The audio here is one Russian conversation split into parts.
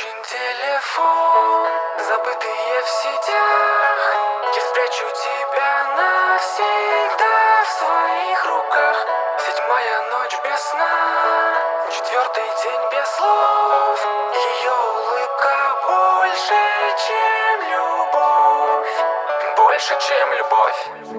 Включен телефон, забытые в сетях. Я спрячу тебя навсегда в своих руках. 7-я ночь без сна, 4-й день без слов. Ее улыбка больше, чем любовь. Больше, чем любовь.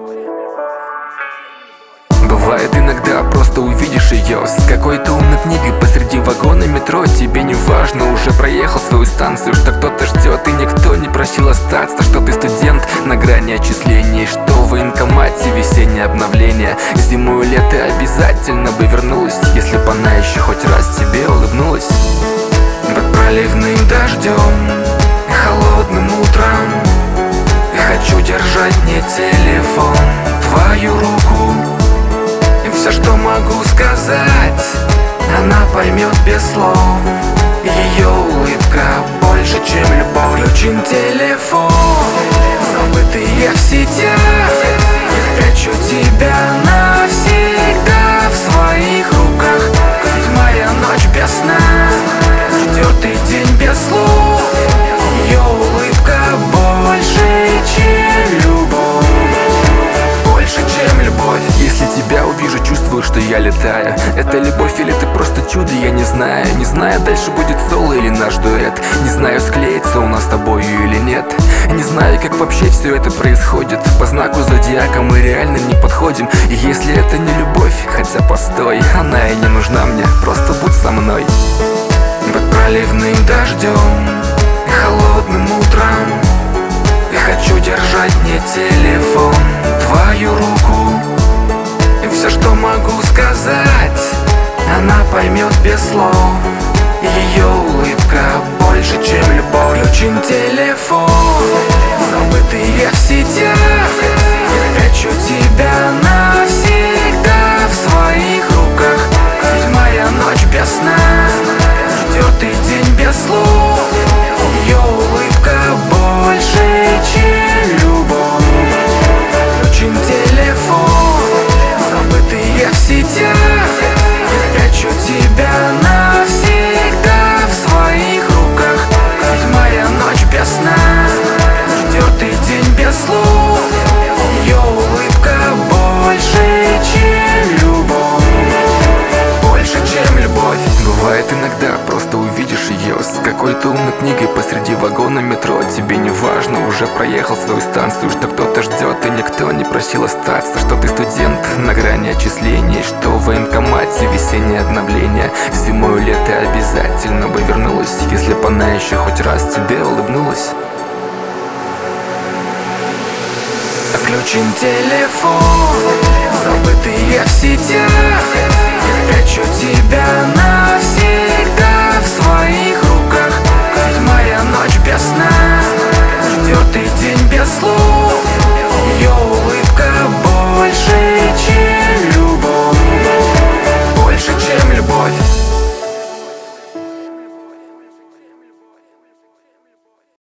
Бывает иногда, просто увидишь ее с какой-то умной книгой посреди вагона метро. Тебе не важно, уже проехал свою станцию, что кто-то ждет и никто не просил остаться, что ты студент на грани отчислений, что в военкомате весеннее обновление. Зимой и лето обязательно бы вернулась, если б она еще хоть раз тебе улыбнулась. Под проливным дождем и холодным утром я хочу держать не телефон, твою руку. Все, что могу сказать, она поймет без слов. Ее улыбка больше, чем любовь. Включен телефон, забытые в сетях. Я спрячу тебя навсегда в своих руках. 7-я ночь без сна, 4-й день без слов. Ее улыбка больше, чем любовь. Больше, чем любовь. Если тебя увижу, чувствую, что я летаю. Это любовь или ты просто чудо, я не знаю. Не знаю, дальше будет соло или наш дуэт. Не знаю, склеится у нас с тобою или нет. Не знаю, как вообще все это происходит. По знаку зодиака мы реально не подходим. И если это не любовь, хотя постой, она и не нужна мне, просто будь со мной. Под проливным дождем и холодным утром я хочу держать не телефон, твою руку. И все, что могу сказать, она поймет без слов. Ее улыбка больше, чем любовь. Включен телефон, забытые в сетях. Я спрячу тебя навсегда в своих руках. 7-я ночь без сна, 4-й день без слов. Ее улыбка больше, чем любовь. Включен телефон, забытые в сетях. Я спрячу тебя навсегда в своих руках. 7-я ночь без сна, 4-й день без слов. Ее улыбка больше, чем любовь. Больше, чем любовь. Бывает иногда, просто увидишь ее с какой-то умной книгой посреди вагона метро. Тебе не важно, уже проехал свою станцию, что кто-то ждет и никто не просил остаться, что ты студент на грани отчислений, что в военкомате весеннее обновление. Зимой и лето обязательно бы вернулась, если б она еще хоть раз тебе улыбнулась. Включен телефон, забытые в сетях. Я спрячу тебя на